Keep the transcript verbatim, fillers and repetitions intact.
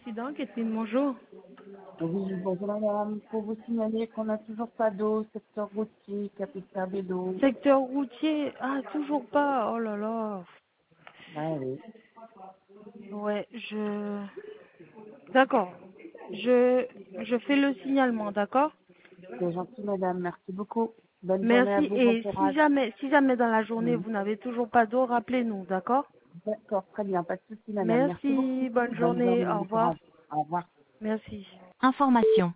Accident, Catherine, bonjour. Oui, bonjour madame. Pour vous signaler qu'on n'a toujours pas d'eau, secteur routier, capitaine de l'eau. Secteur routier, ah, toujours pas, oh là là. Ah oui, Ouais, je... D'accord. Je, je fais le signalement, d'accord? c'est gentil madame, merci beaucoup. Bonne journée à Merci, vous, bon et si courage. jamais, si jamais dans la journée Mhm. vous n'avez toujours pas d'eau, rappelez-nous, d'accord? D'accord, très bien, pas de souci madame, merci beaucoup. Merci, bonne Bonne journée, journée, au bon revoir. courage. Au revoir. Merci. Information.